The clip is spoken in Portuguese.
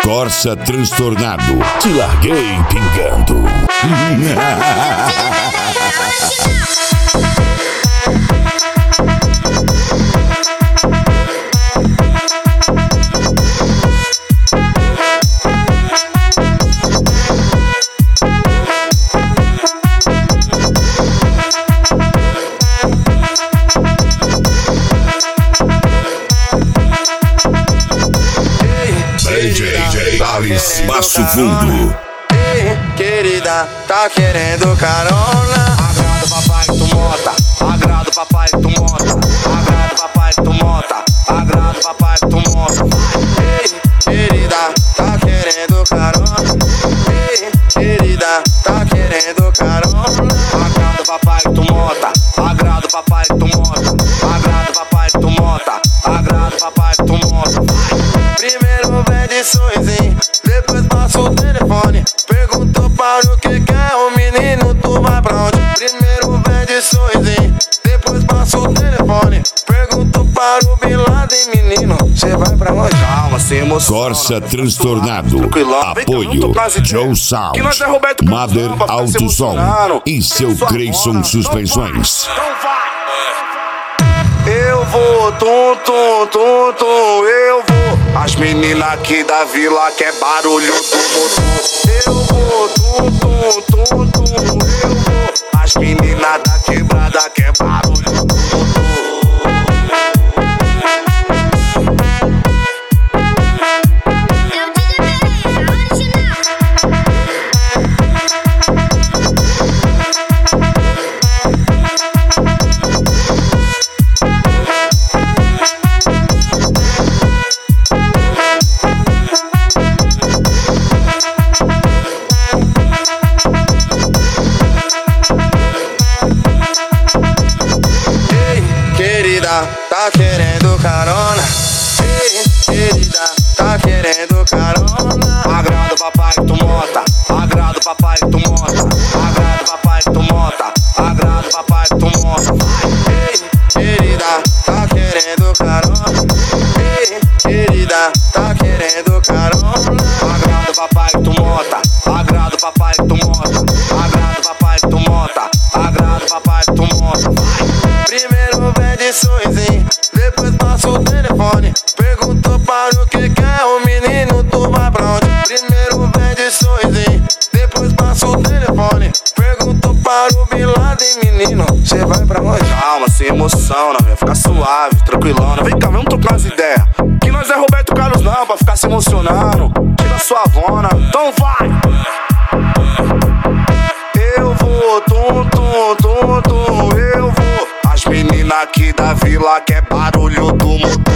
Corsa transtornado, te larguei pingando. DJ Alice Passo Fundo. Ei, querida, tá querendo carona? Agrada papai que tu mota, agrada papai que tu mota, agrada papai que tu mota, agrada papai que tu mota. Ei, querida, tá querendo carona? Ei, querida, tá querendo carona? Agrada papai que tu mota, agrada papai que tu mota, agrada papai que tu mota, agrada papai que tu mota. Primeiro pede sorrisinho, depois passa o telefone. Perguntou para o que quer o menino, tu vai pra onde? Primeiro pede sorrisinho, depois passa o telefone. Perguntou para o Bin Laden, menino, cê vai pra onde? Calma, sem emoção. Corsa transtornado. Apoio Joe Sound, Mother Alto Som e seu Grayson Suspensões. Eu vou, tum, tum, tum, tum, eu vou. As meninas aqui da vila quer barulho do motor. Eu vou, tum, tum, tum, tum, eu vou. As meninas da quebrada quer barulho do motor. Tá querendo carona? Ei, querida, tá querendo carona? Agrada papai que tu mota, agrada papai que tu mota, agrada papai que tu mota, agrada papai que tu mota. Ei, querida, tá querendo carona? Ei, querida, tá querendo carona? Agrada papai que tu mota, agrada papai que tu mota, agrada papai que tu mota, agrada papai que tu mota. Primeiro pede sorrisinho, depois passa o telefone. Perguntou para o que quer o menino, tu vai pra onde? Primeiro pede sorrisinho, depois passa o telefone. Perguntou para o Bin Laden, menino, cê vai pra onde? Calma, sem emoção, não vai ficar suave, tranquilona. Vem cá, vamos trocar as ideias. Que nós é Roberto Carlos não, pra ficar se emocionando. Tira sua vona, então vai. Eu vou, tum, tum, tum, tum, eu vou. As meninas aqui da vila quer barulho do motor.